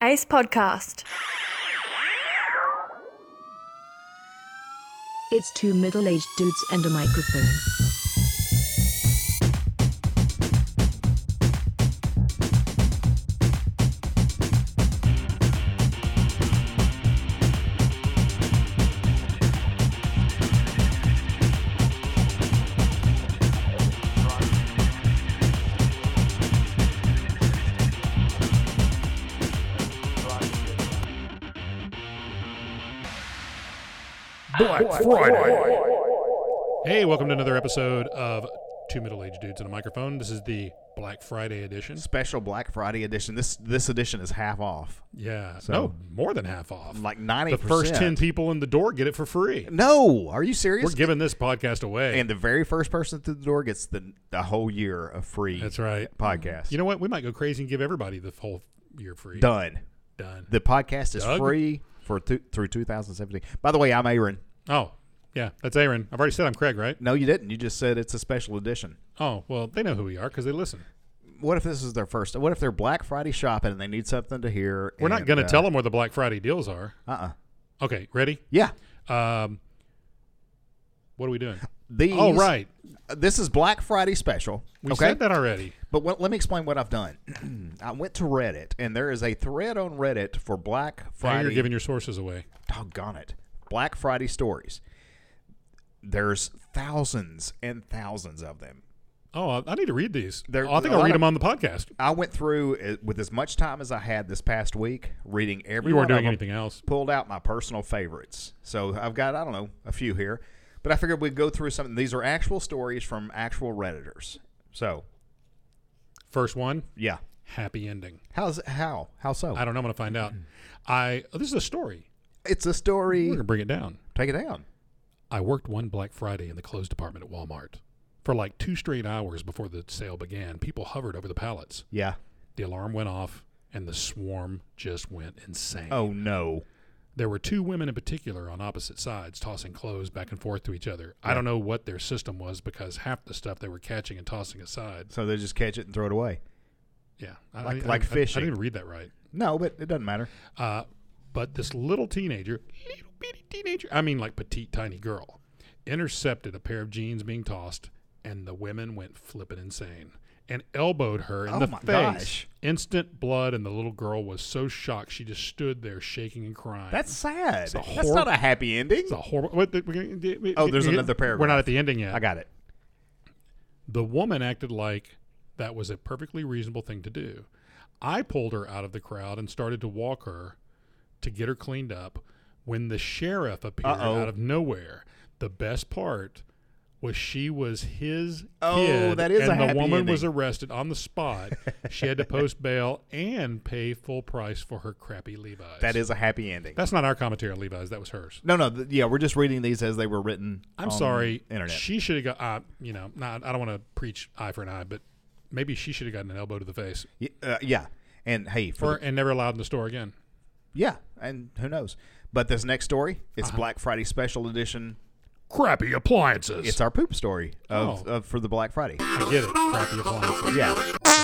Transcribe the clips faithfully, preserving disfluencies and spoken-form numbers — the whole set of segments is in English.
Ace Podcast. It's two middle-aged dudes and a microphone. Black Friday. Hey, welcome to another episode of Two Middle-Aged Dudes and a Microphone. This is the Black Friday edition. Special Black Friday edition. This this edition is half off. Yeah. So- no, more than half off. Like ninety the percent. first ten people in the door get it for free. No, are you serious? We're giving this podcast away. and the very first person through the door gets the the whole year of free. That's right. Podcast. You know what? We might go crazy and give everybody the whole year free. Done. Done. The podcast is Doug? free for th- through two thousand seventeen. By the way, I'm Aaron. Oh, yeah. That's Aaron. I've already said I'm Craig, right? No, you didn't. You just said it's a special edition. Oh, well, they know who we are because they listen. What if this is their first? What if they're Black Friday shopping and they need something to hear? We're not and, going to uh, tell them where the Black Friday deals are. Uh-uh. Okay, ready? Yeah. Um, what are we doing? These, Oh, right. This is Black Friday special. We okay? said that already. But what, let me explain what I've done. I went to Reddit, and there is a thread on Reddit for Black Now Friday. you're giving your sources away. Doggone it. Black Friday stories. There's thousands and thousands of them. Oh, I need to read these. There- Oh, I think a I'll lot read of- them on the podcast. I went through it with as much time as I had this past week, reading every You one weren't of doing them, anything else. pulled out my personal favorites. So I've got, I don't know, a few here. But I figured we'd go through something. These are actual stories from actual Redditors. So, First one, yeah. happy ending. How's How? How so? I don't know. I'm going to find out. I oh, this is a story. It's a We're story. going to bring it down. Take it down. I worked one Black Friday in the clothes department at Walmart. For like two straight hours before the sale began, people hovered over the pallets. Yeah. The alarm went off, and the swarm just went insane. Oh, no. There were two women in particular on opposite sides tossing clothes back and forth to each other. I Yeah. don't know what their system was because half the stuff they were catching and tossing aside. So they just catch it and throw it away. Yeah. I, Like- I, like I, fishing. I didn't even read that right. No, but it doesn't matter. Uh, but this little teenager, little bitty teenager, I mean like petite, tiny girl, intercepted a pair of jeans being tossed, and the women went flipping insane and elbowed her in Oh the my face. gosh. Instant blood, and the little girl was so shocked she just stood there shaking and crying. That's sad. a That's horrible- not a happy ending. It's a horrible. What, the, we- we- Oh, there's we- another paragraph. We're not at the ending yet. I got it. The woman acted like that was a perfectly reasonable thing to do. I pulled her out of the crowd and started to walk her to get her cleaned up when the sheriff appeared Uh-oh. out of nowhere. The best part was she was his Oh, kid, that is and a the happy woman ending. was arrested on the spot. She had to post bail and pay full price for her crappy Levi's. That is a happy ending. That's not our commentary on Levi's. That was hers. no, no. Th- yeah, we're just reading these as they were written. I'm on sorry. Internet. She should have got, uh, you know, not, I don't want to preach eye for an eye, but maybe she should have gotten an elbow to the face Y- uh, yeah, and hey, for or, the- and never allowed in the store again. yeah, and who knows? But this next story, it's Uh-huh. Black Friday special edition. Crappy appliances. It's our poop story of, Oh. of for the Black Friday. I get it. Crappy appliances. Yeah.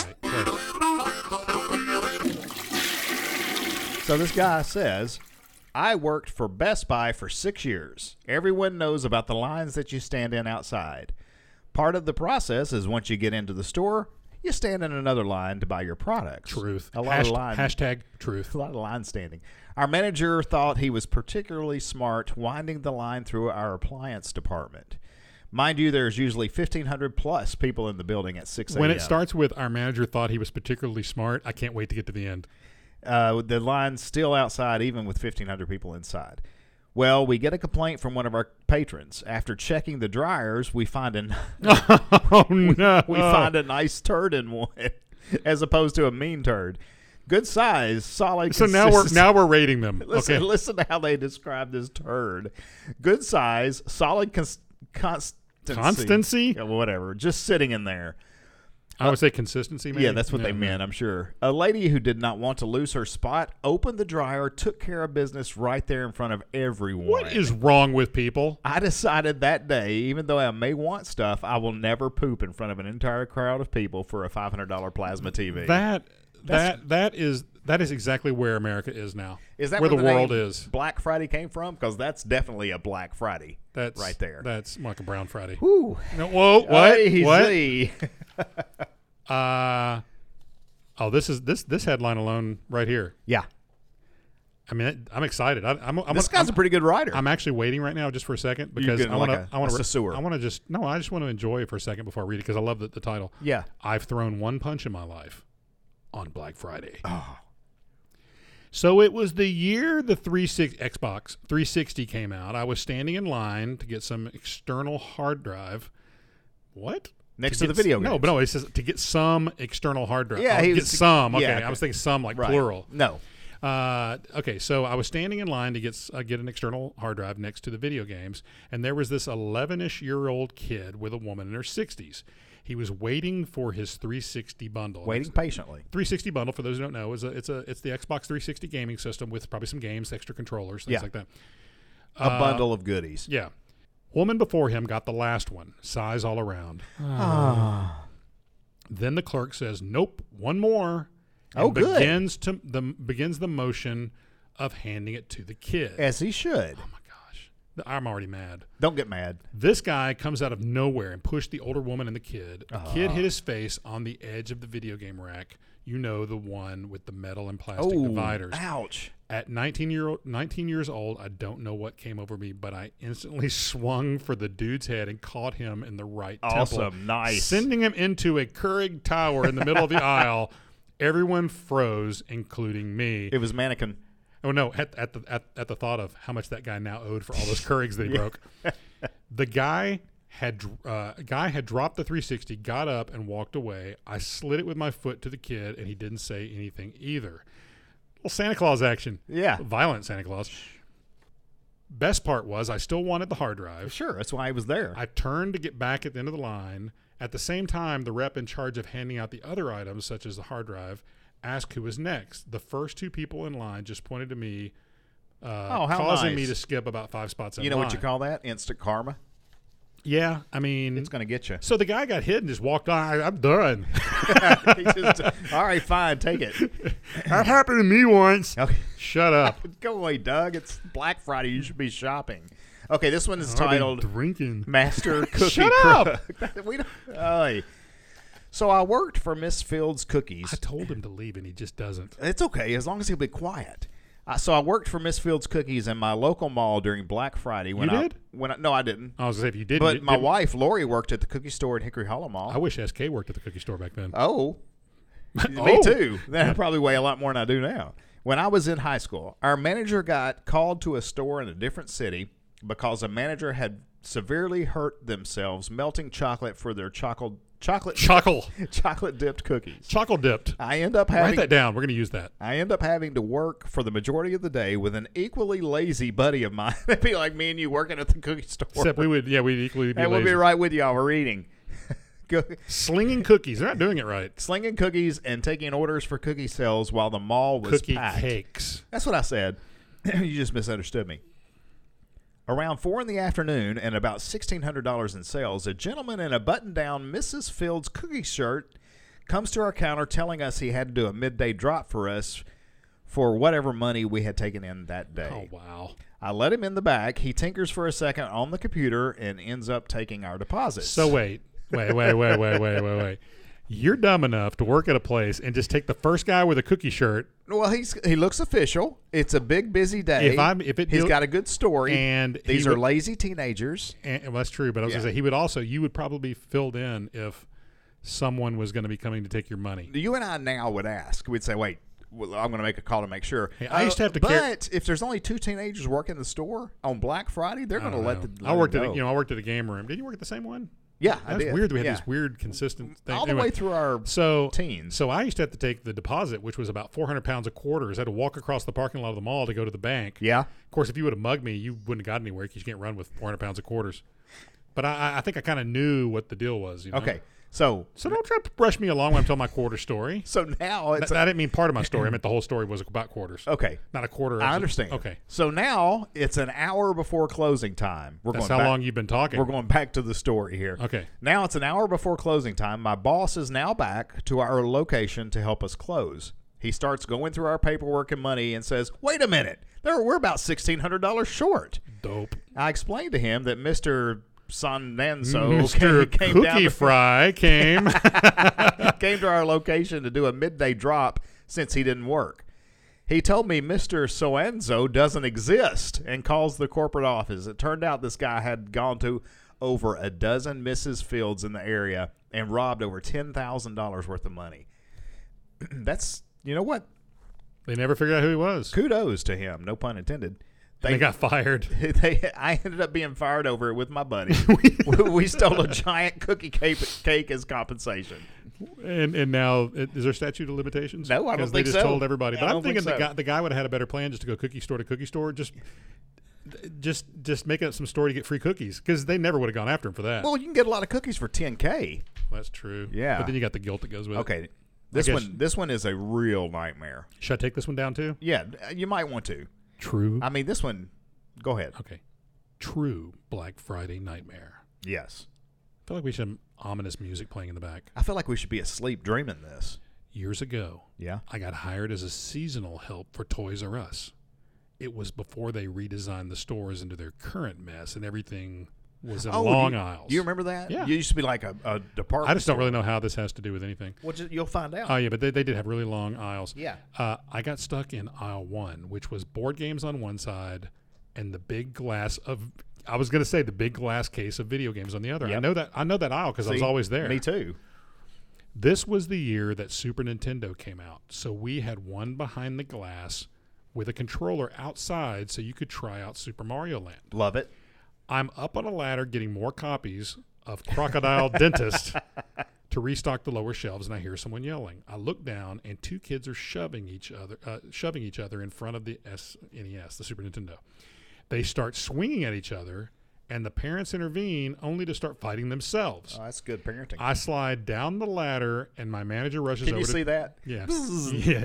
Right, right. So this guy says, I worked for Best Buy for six years. Everyone knows about the lines that you stand in outside. Part of the process is once you get into the store, you stand in another line to buy your products. Truth. A lot Hasht- of line. Hashtag truth. A lot of line standing. Our manager thought he was particularly smart winding the line through our appliance department. Mind you, there's usually fifteen hundred plus people in the building at six a.m. When it starts with our manager thought he was particularly smart, I can't wait to get to the end. Uh, the line's still outside, even with fifteen hundred people inside. Well, we get a complaint from one of our patrons. After checking the dryers, we find a Oh, no. we find a nice turd in one, as opposed to a mean turd. Good size, solid. So now we're consistency. now we're rating them. Listen, Okay. listen to how they describe this turd. Good size, solid cons- constancy. Constancy? Yeah, whatever. Just sitting in there. I would say consistency, maybe? Yeah, that's what No, they no. meant, I'm sure. A lady who did not want to lose her spot opened the dryer, took care of business right there in front of everyone. What is wrong with people? I decided that day, even though I may want stuff, I will never poop in front of an entire crowd of people for a five hundred dollars plasma T V. That That's- that that is that is exactly where America is now. Is that where the, the world name is? Black Friday came from? Because that's definitely a Black Friday. That's right there. That's like a Brown Friday. Whew. No, whoa, what? Easy. What? Uh, oh, this is this this headline alone right here. Yeah. I mean, I'm excited. I, I'm, I'm, This I'm, guy's a pretty good writer. I'm actually waiting right now just for a second because getting I want like to. a- I want a to. sewer. I want to just no. I just want to enjoy it for a second before I read it because I love the, the title. Yeah. I've thrown one punch in my life on Black Friday. Oh. So it was the year the three sixty Xbox three sixty came out. I was standing in line to get some external hard drive. What? Next to, get the video s- game. No, but no, it says to get some external hard drive. Yeah, Oh, he get was- some. Okay, yeah, okay. I was thinking some like Right. plural. No. Uh, okay, so I was standing in line to get s- uh, get an external hard drive next to the video games, and there was this eleven-ish year old kid with a woman in her sixties. He was waiting for his three sixty bundle. Waiting patiently. three sixty bundle, for those who don't know, is a it's a it's the Xbox three sixty gaming system with probably some games, extra controllers, things Yeah. like that. A Uh, bundle of goodies. Yeah. Woman before him got the last one, size all around. Ah. Then the clerk says, "Nope, one more." And Oh, good. begins to the begins the motion of handing it to the kid. As he should. Oh my gosh, I'm already mad. Don't get mad. This guy comes out of nowhere and pushed the older woman and the kid. The Ah. kid hit his face on the edge of the video game rack. You know, the one with the metal and plastic Oh, dividers. ouch. At nineteen year old, nineteen years old, I don't know what came over me, but I instantly swung for the dude's head and caught him in the right Awesome. temple, Nice. sending him into a Keurig tower in the middle of the aisle. Everyone froze, including me. It was mannequin. Oh no! At, at the at, at the thought of how much that guy now owed for all those Keurigs that he broke, the guy had uh, guy had dropped the three sixty, got up and walked away. I slid it with my foot to the kid, and he didn't say anything either. Little Santa Claus action. Yeah. Violent Santa Claus. Best part was I still wanted the hard drive. Sure. That's why he was there. I turned to get back at the end of the line. At the same time, the rep in charge of handing out the other items, such as the hard drive, asked who was next. The first two people in line just pointed to me, uh, Oh, how causing nice. me to skip about five spots in you know line. what you call that? Instant karma. Yeah, I mean, It's going to get you. so the guy got hit and just walked on. I, I'm done. He just, all right, fine. Take it. That happened to me once. Okay. Shut up. Go away, Doug. It's Black Friday. You should be shopping. Okay, this one is I've been titled drinking. Master Cookie Shut up! Crook. we don't, Oy. So I worked for Miss Fields Cookies. I told him to leave, and he just doesn't. It's okay as long as he'll be quiet. Uh, so I worked for Miss Fields Cookies in my local mall during Black Friday. When You I, did? When I, no, I didn't. I was going to say, if you didn't. But you my didn't- wife, Lori, worked at the cookie store at Hickory Hollow Mall. I wish S K worked at the cookie store back then. Oh, me Oh. too. Then I probably weigh a lot more than I do now. When I was in high school, our manager got called to a store in a different city because a manager had severely hurt themselves melting chocolate for their chocolate chocolate Chockle. chocolate dipped cookies. Chockle dipped. I end up Write having that down. We're going to use that. I end up having to work for the majority of the day with an equally lazy buddy of mine. It'd be like me and you working at the cookie store. Except we would, yeah, we'd equally be and we'll lazy. be right with you while we're eating. Go- Slinging cookies. They're not doing it right. Slinging cookies and taking orders for cookie sales while the mall was Cookie packed. cakes. That's what I said. You just misunderstood me. Around four in the afternoon and about sixteen hundred dollars in sales, a gentleman in a button-down Missus Fields cookie shirt comes to our counter telling us he had to do a midday drop for us for whatever money we had taken in that day. Oh, wow. I let him in the back. He tinkers for a second on the computer and ends up taking our deposits. So wait, wait, wait, wait, wait, wait, wait, wait. You're dumb enough to work at a place and just take the first guy with a cookie shirt. Well, he's he looks official. It's a big, busy day. If I'm, if it he's deal- got a good story. and he these are would- lazy teenagers. And, well, that's true, but I was Yeah. gonna say he would also. You would probably be filled in if someone was going to be coming to take your money. You and I now would ask. We'd say, "Wait, well, I'm going to make a call to make sure." Hey, I used to have to care- But if there's only two teenagers working the store on Black Friday, they're I going to don't let know. the. I let worked it at a, go. you know I worked at a game room. Did you work at the same one? Yeah, I That's did. weird. that We had Yeah. this weird consistent thing. all the Anyway, way through our so teens. So I used to have to take the deposit, which was about four hundred pounds of quarters. I had to walk across the parking lot of the mall to go to the bank. Yeah. Of course, if you would have mugged me, you wouldn't have got anywhere because you can't run with four hundred pounds of quarters. But I, I think I kind of knew what the deal was. You know? Okay. So So don't try to brush me along when I'm telling my quarter story. so now it's Th- I didn't mean part of my story. I meant the whole story was about quarters. okay. Not a quarter. Of I the- understand. Okay. So now it's an hour before closing time. We're That's going how back, long you've been talking. We're going back to the story here. Okay. Now it's an hour before closing time. My boss is now back to our location to help us close. He starts going through our paperwork and money and says, wait a minute, there, we're about sixteen hundred dollars short. Dope. I explained to him that Mister Sonenso Mister came, came Cookie down to, Fry came. came to our location to do a midday drop since he didn't work. He told me Mister Soenzo doesn't exist and calls the corporate office. It turned out this guy had gone to over a dozen Missus Fields in the area and robbed over ten thousand dollars worth of money. That's, you know what? They never figured out who he was. Kudos to him, no pun intended. They, they got fired. They, I ended up being fired over it with my buddy. we, we stole a giant cookie cake, cake as compensation. And and now, is there statute of limitations? No, I don't think so. They just told everybody. But I I'm don't thinking think the so. guy the guy would have had a better plan just to go cookie store to cookie store. Just just just make up some story to get free cookies because they never would have gone after him for that. Well, you can get a lot of cookies for ten K. That's true. Yeah. But then you got the guilt that goes with it. Okay. This guess- one this one is a real nightmare. Should I take this one down too? Yeah, you might want to. True. I mean, this one, go ahead. Okay. True Black Friday nightmare. Yes. I feel like we should have ominous music playing in the back. I feel like we should be asleep dreaming this. Years ago, Yeah. I got hired as a seasonal help for Toys R Us. It was before they redesigned the stores into their current mess and everything was in long do you, aisles. Do you remember that? Yeah. You used to be like a, a department I just don't store. really know how this has to do with anything. Well, just, you'll find out. Oh, yeah, but they, they did have really long aisles. Yeah. Uh, I got stuck in aisle one, which was board games on one side and the big glass of, I was going to say the big glass case of video games on the other. I Yep. know that I know that aisle because I was See? always there. Me too. This was the year that Super Nintendo came out. So we had one behind the glass with a controller outside so you could try out Super Mario Land. Love it. I'm up on a ladder getting more copies of Crocodile Dentist to restock the lower shelves, and I hear someone yelling. I look down, and two kids are shoving each other, uh, shoving each other in front of the S N E S, the Super Nintendo. They start swinging at each other, and the parents intervene only to start fighting themselves. Oh, that's good parenting. I slide down the ladder, and my manager rushes Can over you to see that? yeah. yeah.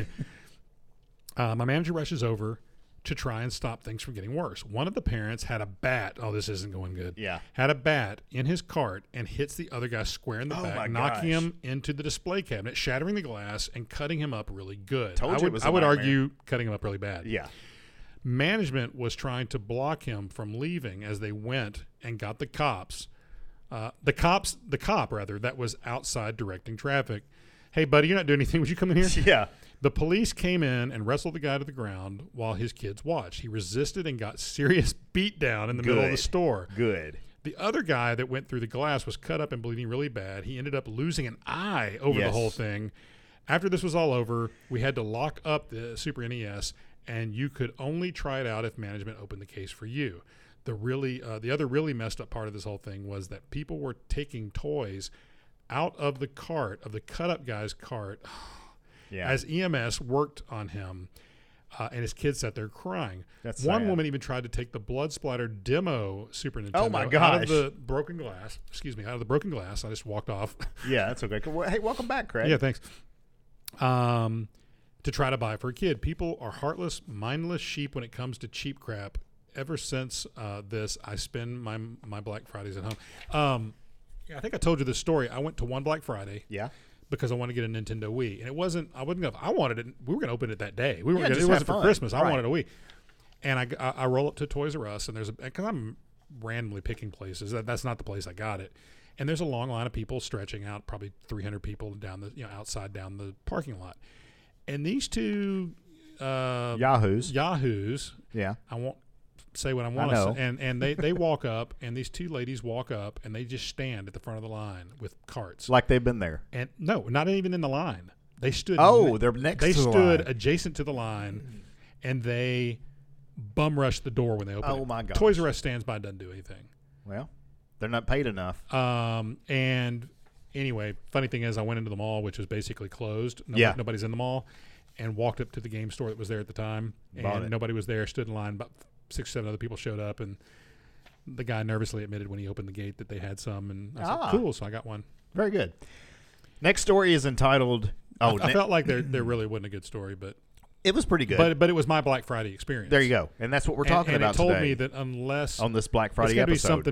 Uh, my manager rushes over to try and stop things from getting worse. One of the parents had a bat. Oh, this isn't going good. Yeah. Had a bat in his cart and hits the other guy square in the Oh, my back, knocking gosh. him into the display cabinet, shattering the glass, and cutting him up really good. Told I you would, it was a I would nightmare. argue cutting him up really bad. Yeah. Management was trying to block him from leaving as they went and got the cops. Uh, the cops, the cop rather, that was outside directing traffic. Hey, buddy, you're not doing anything. Would you come in here? Yeah. The police came in and wrestled the guy to the ground while his kids watched. He resisted and got serious beat down in the middle of the Good. store. Good. The other guy that went through the glass was cut up and bleeding really bad. He ended up losing an eye over Yes. the whole thing. After this was all over, we had to lock up the Super N E S, and you could only try it out if management opened the case for you. The really, uh, the other really messed up part of this whole thing was that people were taking toys out of the cart, of the cut up guy's cart, Yeah. as E M S worked on him, uh, and his kids sat there crying. That's One sad. woman even tried to take the blood splattered demo Super Nintendo Oh, my out gosh. of the broken glass. Excuse me, out of the broken glass. I just walked off. Yeah, that's okay. Well, hey, welcome back, Craig. Yeah, thanks. Um, to try to buy it for a kid. People are heartless, mindless sheep when it comes to cheap crap. Ever since uh, this, I spend my my Black Fridays at home. Um, yeah, I think I told you this story. I went to one Black Friday Yeah. because I wanted to get a Nintendo Wii, and it wasn't. I wasn't gonna. I wanted it. We were gonna open it that day. We were. Yeah, gonna, just it wasn't have for fun. Christmas. I Right. wanted a Wii, and I, I I roll up to Toys R Us, and there's a because I'm randomly picking places. That, that's not the place I got it. And there's a long line of people stretching out, probably three hundred people down the you know outside down the parking lot, and these two uh, Yahoos. yahoos. Yeah. I won't say what I want I to know. say. And and they, they walk up, and these two ladies walk up, and they just stand at the front of the line with carts. Like they've been there. And no, not even in the line. They stood. Oh, ne- they're next They to the stood line. adjacent to the line, and they bum rushed the door when they opened Oh, it. my gosh. Toys R Us stands by, doesn't do anything. Well, they're not paid enough. Um, and anyway, funny thing is, I went into the mall, which was basically closed. Nobody, Yeah. nobody's in the mall, and walked up to the game store that was there at the time, Bought and it. nobody was there. Stood in line. About six, seven other people showed up, and the guy nervously admitted when he opened the gate that they had some, and I Ah. said, "Cool." So I got one. Very good. Next story is entitled. Oh, I, I ne- felt like there there really wasn't a good story, but it was pretty good. but but it was my Black Friday experience. there you go. And that's what we're And- talking and about it told today me that unless on this Black it's Friday got to be episode. something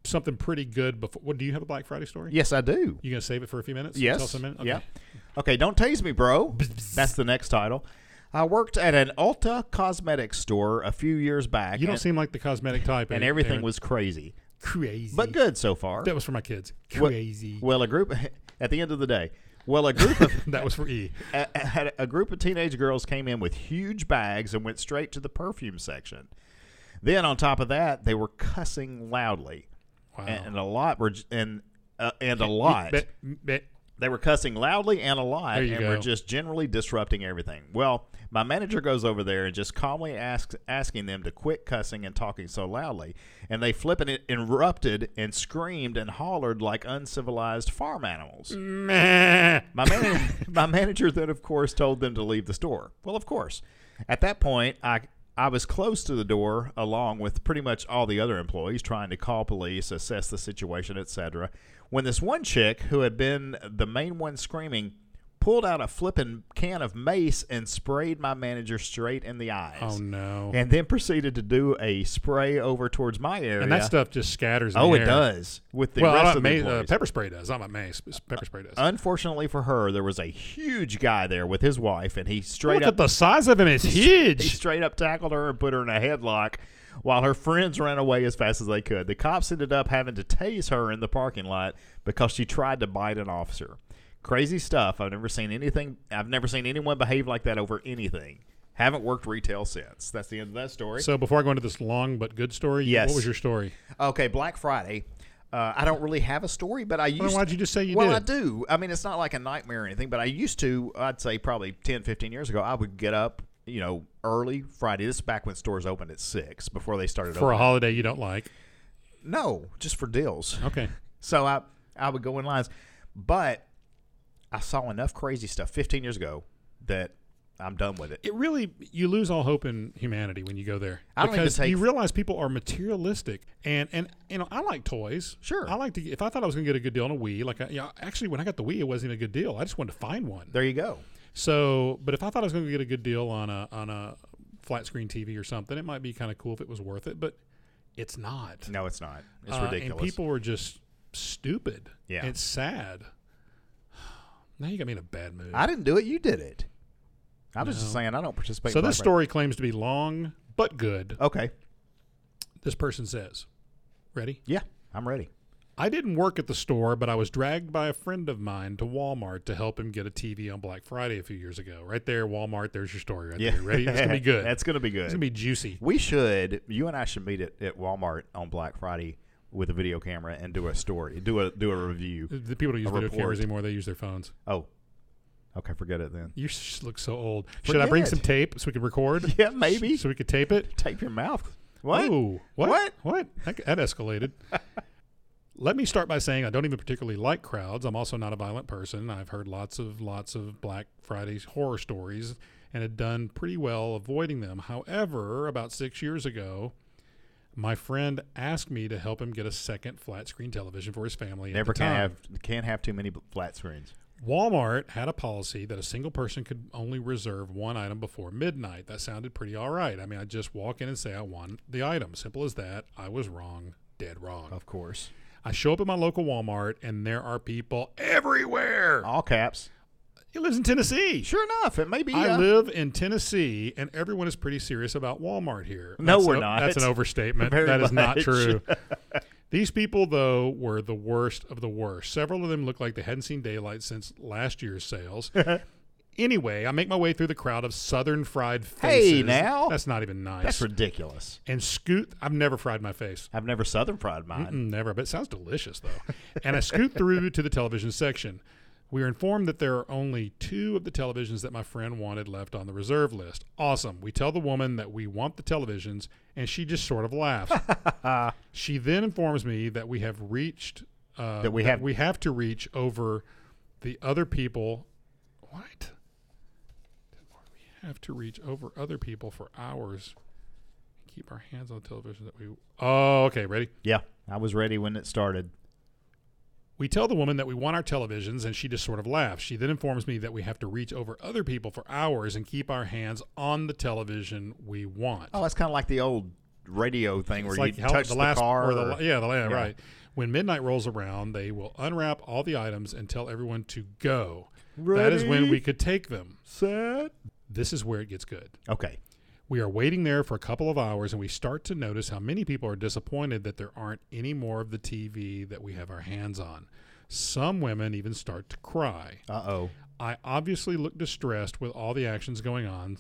something pretty good before. What do you have a Black Friday story? Yes, I do. You gonna save it for a few minutes? Yes. Tell us in a minute? Okay. Yeah. Okay, don't tase me, bro. That's the next title. I worked at an Ulta Cosmetics store a few years back. You don't and, seem like the cosmetic type. and Aaron. everything Aaron. was crazy. crazy, But good so far. That was for my kids. Well- Crazy. Well, a group, at the end of the day, well, a group of that was for E. a, a, a group of teenage girls came in with huge bags and went straight to the perfume section. Then on top of that, they were cussing loudly, Wow. and, and a lot were j- and uh, and a lot. Bet- bet- They were cussing loudly and a lot, There you and go. were just generally disrupting everything. Well, my manager goes over there and just calmly asks, asking them to quit cussing and talking so loudly, and they flipping it, interrupted and screamed and hollered like uncivilized farm animals. Meh. My, man- my manager then, of course, told them to leave the store. Well, of course. At that point, I I was close to the door along with pretty much all the other employees trying to call police, assess the situation, et cetera, when this one chick who had been the main one screaming pulled out a flippin' can of mace and sprayed my manager straight in the eyes. Oh no. And then proceeded to do a spray over towards my area. And that stuff just scatters. In oh, the it air. does. With the well, I rest don't- of the mace, uh, employees. pepper spray does. Not my mace. but Pepper spray does. Unfortunately for her, there was a huge guy there with his wife, and he straight Look up at the size of him. It's he huge. straight up tackled her and put her in a headlock while her friends ran away as fast as they could. The cops ended up having to tase her in the parking lot because she tried to bite an officer. Crazy stuff. I've never seen anything. I've never seen anyone behave like that over anything. Haven't worked retail since. That's the end of that story. So before I go into this long but good story, Yes. what was your story? Okay, Black Friday. Uh, I don't really have a story, but I used Well, then why'd you just say you well, did? I do. I mean, it's not like a nightmare or anything, but I used to, I'd say probably ten, fifteen years ago, I would get up, you know, early Friday. This is back when stores opened at six, before they started For a opening. holiday you don't like. No, just for deals. Okay. So I, I would go in lines. But I saw enough crazy stuff fifteen years ago that I'm done with it. It really, you lose all hope in humanity when you go there. I don't even because take- you realize people are materialistic. And, and you know, I like toys. Sure. I like to, if I thought I was going to get a good deal on a Wii, like, I, you know, actually, when I got the Wii, it wasn't even a good deal. I just wanted to find one. There you go. So, but if I thought I was going to get a good deal on a on a flat screen T V or something, it might be kind of cool if it was worth it, but it's not. No, it's not. It's Uh, ridiculous. And people were just stupid. Yeah. It's sad. Now you got me in a bad mood. I didn't do it. You did it. I was No. just saying I don't participate so in this Black story claims to be long but good. Friday. Okay. This person says, ready? Yeah, I'm ready. I didn't work at the store, but I was dragged by a friend of mine to Walmart to help him get a T V on Black Friday a few years ago. Right there, Walmart. There's your story right Yeah. there. Ready? It's going to be good. That's going to be good. It's going to be juicy. We should, you and I should meet at, at Walmart on Black Friday with a video camera and do a story, do a do a review. The people don't use A video report. cameras anymore. They use their phones. Oh, okay, forget it then. You just look so old. Should I bring Forget. some tape so we can record? Yeah, maybe. So we could tape it? Tape your mouth. What? Ooh, what? What? What? That, that escalated. Let me start by saying I don't even particularly like crowds. I'm also not a violent person. I've heard lots of lots of Black Friday's horror stories and had done pretty well avoiding them. However, about six years ago, my friend asked me to help him get a second flat screen television for his family. at Never the can time. have can't have too many b- flat screens. Walmart had a policy that a single person could only reserve one item before midnight. That sounded pretty all right. I mean, I'd just walk in and say I want the item. Simple as that. I was wrong. Dead wrong. Of course. I show up at my local Walmart, and there are people everywhere. All caps. He lives in Tennessee. Sure enough, it may be. I uh, live in Tennessee, and everyone is pretty serious about Walmart here. No, That's we're an- not. That's an overstatement. Very That is not much. true. These people, though, were the worst of the worst. Several of them looked like they hadn't seen daylight since last year's sales. Anyway, I make my way through the crowd of Southern fried faces. Hey, now. That's not even nice. That's ridiculous. and scoot. I've never fried my face. I've never Southern fried mine. Mm, never, but it sounds delicious, though. And I scoot through to the television section. We are informed that there are only two of the televisions that my friend wanted left on the reserve list. Awesome. We tell the woman that we want the televisions, and she just sort of laughs. She then informs me that we have reached uh, That we have- we have to reach over the other people. What? We have to reach over other people for hours. Keep our hands on the television that we. Oh, okay. Ready? Yeah, I was ready when it started. We tell the woman that we want our televisions, and she just sort of laughs. She then informs me that we have to reach over other people for hours and keep our hands on the television we want. Oh, that's kind of like the old radio thing It's where like you how touch the the, last car. or the, or- yeah, the yeah, Yeah. right. When midnight rolls around, they will unwrap all the items and tell everyone to go. That is when we could take them. set. This is where it gets good. Okay. We are waiting there for a couple of hours, and we start to notice how many people are disappointed that there aren't any more of the T V that we have our hands on. Some women even start to cry. Uh-oh. I obviously look distressed with all the actions going on,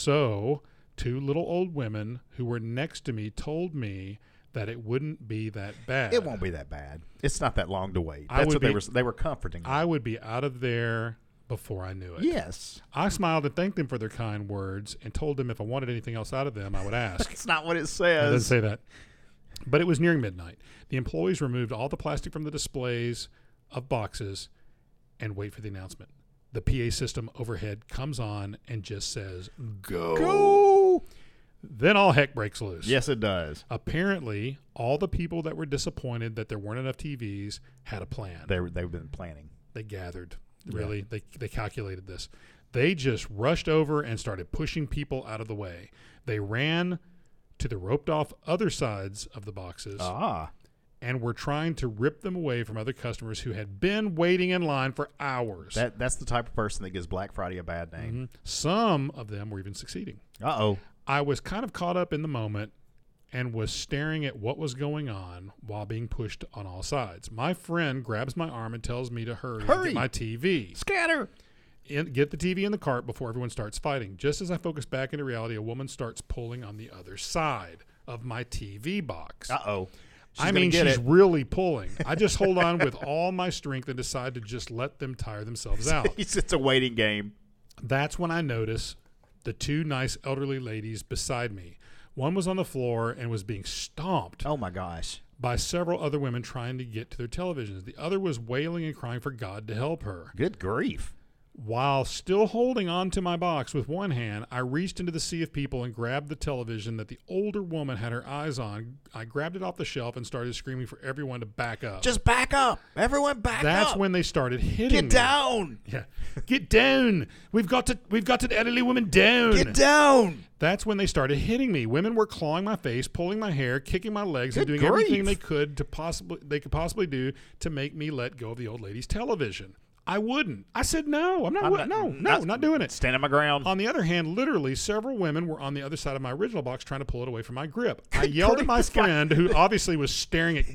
so two little old women who were next to me told me that it wouldn't be that bad. It won't be that bad. It's not that long to wait. I That's would what they be- were. They were comforting. me. I would be out of there before I knew it. yes. I smiled and thanked them for their kind words and told them if I wanted anything else out of them, I would ask. That's not what it I didn't says. say that. But it was nearing midnight. The employees removed all the plastic from the displays of boxes and wait for the announcement. The P A system overhead comes on and just says, go. Go. Then all heck breaks loose. Yes, it does. Apparently, all the people that were disappointed that there weren't enough T Vs had a plan. They were- they've been planning. They gathered. Really, they they calculated this. They just rushed over and started pushing people out of the way. They ran to the roped off other sides of the boxes Ah. and were trying to rip them away from other customers who had been waiting in line for hours. That that's the type of person that gives Black Friday a bad name. Mhm. Some of them were even succeeding. Uh-oh. I was kind of caught up in the moment and was staring at what was going on while being pushed on all sides. My friend grabs my arm and tells me to hurry, and Hurry. get my T V. Scatter. In, get the T V in the cart before everyone starts fighting. Just as I focus back into reality, a woman starts pulling on the other side of my T V box. Uh-oh. She's I gonna mean, get she's it. really pulling. I just hold on with all my strength and decide to just let them tire themselves out. It's a waiting game. That's when I notice the two nice elderly ladies beside me. One was on the floor and was being stomped Oh, my gosh. by several other women trying to get to their televisions. The other was wailing and crying for God to help her. Good grief. While still holding on to my box with one hand, I reached into the sea of people and grabbed the television that the older woman had her eyes on. I grabbed it off the shelf and started screaming for everyone to back up. Just back up. Everyone back That's up. when they started hitting Get me. down. Yeah. Get down. We've got to we've got an elderly woman down. Get down. That's when they started hitting me. Women were clawing my face, pulling my hair, kicking my legs, Good and doing everything grief. they could to possibly they could possibly do to make me let go of the old lady's television. I wouldn't. I said no. I'm not. I'm wi- not- no, no, not- not doing it. Stand on my ground. On the other hand, literally several women were on the other side of my original box trying to pull it away from my grip. I yelled at my friend, who obviously was staring at.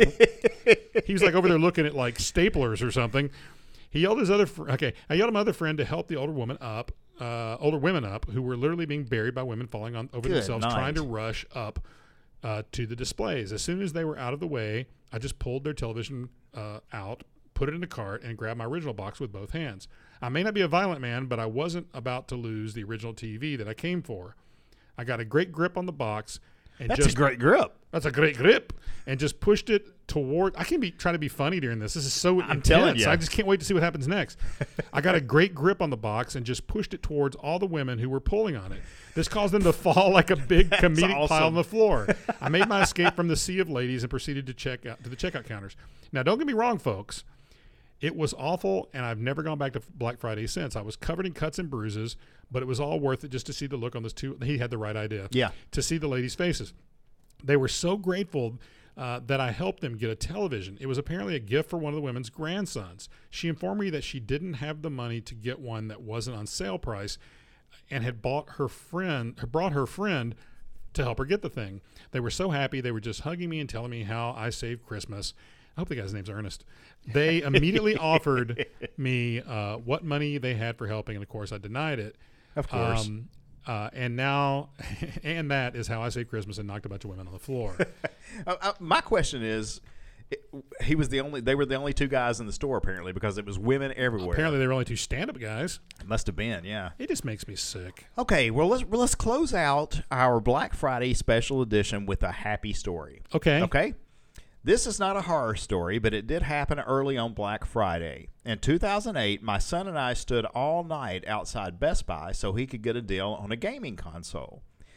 He was like over there looking at like staplers or something. He yelled at his other. Fr- okay, I yelled at my other friend to help the older woman up, uh, older women up, who were literally being buried by women falling on over Good themselves, night. trying to rush up uh, to the displays. As soon as they were out of the way, I just pulled their television uh, out, put it in the cart, and grabbed my original box with both hands. I may not be a violent man, but I wasn't about to lose the original T V that I came for. I got a great grip on the box and That's just a great grip. that's a great grip and just pushed it toward. I can't be trying to be funny during this. This is so I'm intense. telling ya. I just can't wait to see what happens next. I got a great grip on the box and just pushed it towards all the women who were pulling on it. This caused them to fall like a big comedic pile awesome. on the floor. I made my escape from the sea of ladies and proceeded to check out to the checkout counters. Now, don't get me wrong, folks. It was awful, and I've never gone back to Black Friday since. I was covered in cuts and bruises, but it was all worth it just to see the look on those two. He had the right idea. Yeah. To see the ladies' faces. They were so grateful uh, that I helped them get a television. It was apparently a gift for one of the women's grandsons. She informed me that she didn't have the money to get one that wasn't on sale price and had bought her friend, had brought her friend to help her get the thing. They were so happy. They were just hugging me and telling me how I saved Christmas. I hope the guy's name's Ernest. They immediately offered me uh, what money they had for helping, and of course I denied it. Of course. Um, uh, and now, and that is how I saved Christmas and knocked a bunch of women on the floor. Uh, uh, my question is, it, he was the only. They were the only two guys in the store apparently because it was women everywhere. Apparently, they were only two stand-up guys. It must have been, yeah. It just makes me sick. Okay, well let's well, let's close out our Black Friday special edition with a happy story. Okay. Okay. This is not a horror story, but it did happen early on Black Friday. In two thousand eight, my son and I stood all night outside Best Buy so he could get a deal on a gaming console.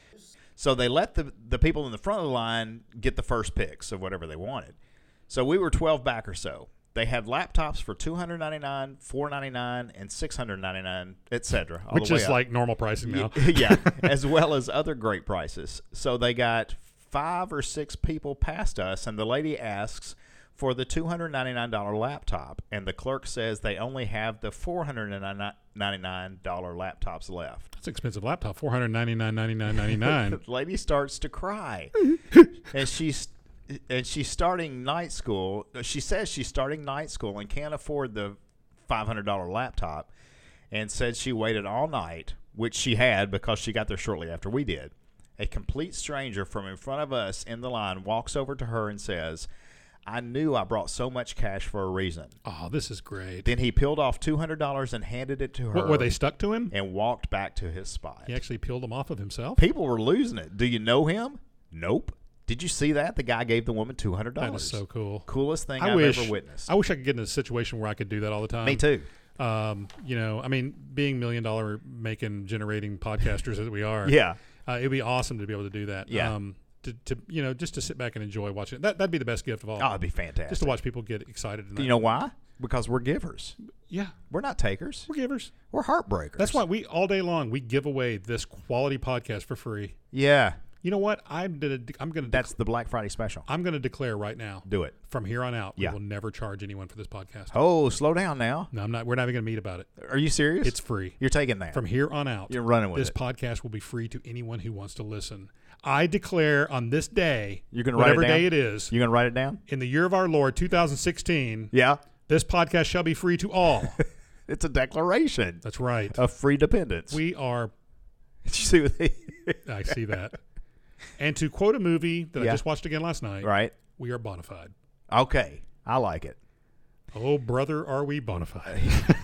So they let the, the people in the front of the line get the first picks of whatever they wanted. So we were twelve back or so. They had laptops for two hundred ninety-nine dollars, four hundred ninety-nine dollars, and six hundred ninety-nine dollars, et cetera. all Which the way is up. like normal pricing now. yeah, as well as other great prices. So they got five or six people past us, and the lady asks for the two hundred ninety-nine dollars laptop, and the clerk says they only have the four hundred ninety-nine dollars laptops left. That's an expensive laptop, four hundred ninety-nine dollars and ninety-nine cents and ninety-nine cents. The lady starts to cry, and she's and she's starting night school. She says she's starting night school and can't afford the five hundred dollars laptop, and said she waited all night, which she had because she got there shortly after we did. A complete stranger from in front of us in the line walks over to her and says, I knew I brought so much cash for a reason. Oh, this is great. Then he peeled off two hundred dollars and handed it to her. What, were they stuck to him? And walked back to his spot. He actually peeled them off of himself? People were losing it. Do you know him? Nope. Did you see that? The guy gave the woman two hundred dollars. That is so cool. Coolest thing I I've wish, ever witnessed. I wish I could get in a situation where I could do that all the time. Me too. Um, you know, I mean, being million dollar making, generating podcasters that we are. Yeah. Uh, it'd be awesome to be able to do that. Yeah. Um, to, to you know, just to sit back and enjoy watching it. That, that'd be the best gift of all. Oh, it'd be fantastic. Just to watch people get excited. And You know why? Because we're givers. Yeah. We're not takers. We're givers. We're heartbreakers. That's why we, all day long, we give away this quality podcast for free. Yeah. You know what? I'm gonna. I'm gonna. That's the Black Friday special. I'm gonna declare right now. Do it. From here on out, Yeah. we will never charge anyone for this podcast. Oh, slow down now. No, I'm not. We're not even gonna meet about it. Are you serious? It's free. You're taking that. From here on out, You're running with this it. podcast will be free to anyone who wants to listen. I declare on this day, You're gonna write it whatever down? day it is, You going to write it down? in the year of our Lord, two thousand sixteen, Yeah. this podcast shall be free to all. It's a declaration That's right. of free dependence. We are. Did you see what they I see that. And to quote a movie that Yeah. I just watched again last night, Right. we are bona fide. Okay. I like it. Oh, brother, are we bona fide?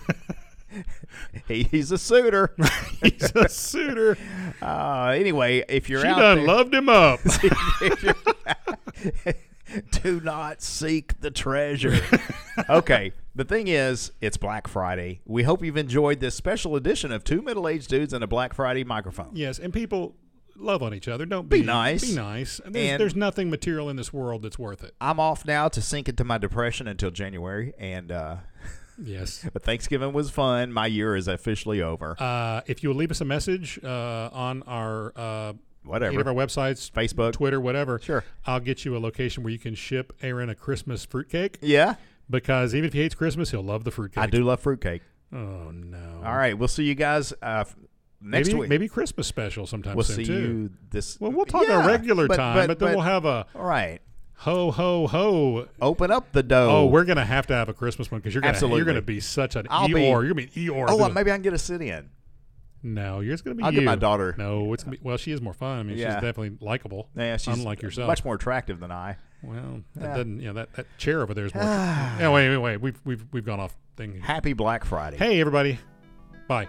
He, he's a suitor. He's a suitor. Uh, anyway, if you're She out done there, loved him up. if you're- do not seek the treasure. Okay. The thing is, it's Black Friday. We hope you've enjoyed this special edition of Two Middle-Aged Dudes and a Black Friday Microphone. Yes, and people love on each other. Don't be, Be nice. Be nice. And there's, And- there's nothing material in this world that's worth it. I'm off now to sink into my depression until January, and uh, Yes. but Thanksgiving was fun. My year is officially over. Uh, if you will leave us a message uh, on our uh, Whatever. any of our websites, Facebook. Twitter, whatever, Sure. I'll get you a location where you can ship Aaron a Christmas fruitcake. Yeah, Because even if he hates Christmas, he'll love the fruitcake. I do love fruitcake. Oh no! All right, we'll see you guys uh, f- next maybe, week. Maybe Christmas special sometime we'll soon see too. you this. Well, we'll talk Yeah, our regular but- time, but- but, then but- we'll have a All right, ho ho ho. open up the dough. Oh, we're gonna have to have a Christmas one because you're gonna Absolutely. you're gonna be such an I'll Eeyore. be- You're gonna be an Eeyore. Oh, doing- maybe I can get a sit in. No, yours gonna be I'll you. get my daughter. No, it's gonna be. Well, she is more fun. I mean, Yeah. she's definitely likable. Yeah, she's unlike yourself. much more attractive than I. Well, that Yeah. doesn't. You know, that, that chair over there is more. yeah, wait, wait, wait. We've we've we've gone off thing. Happy Black Friday. Hey, everybody. Bye.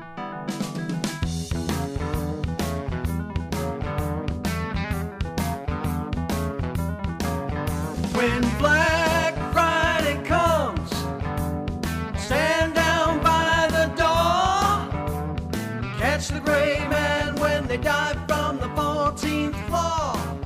When Black Friday comes, stand down by the door. Catch the gray man when they dive from the fourteenth floor.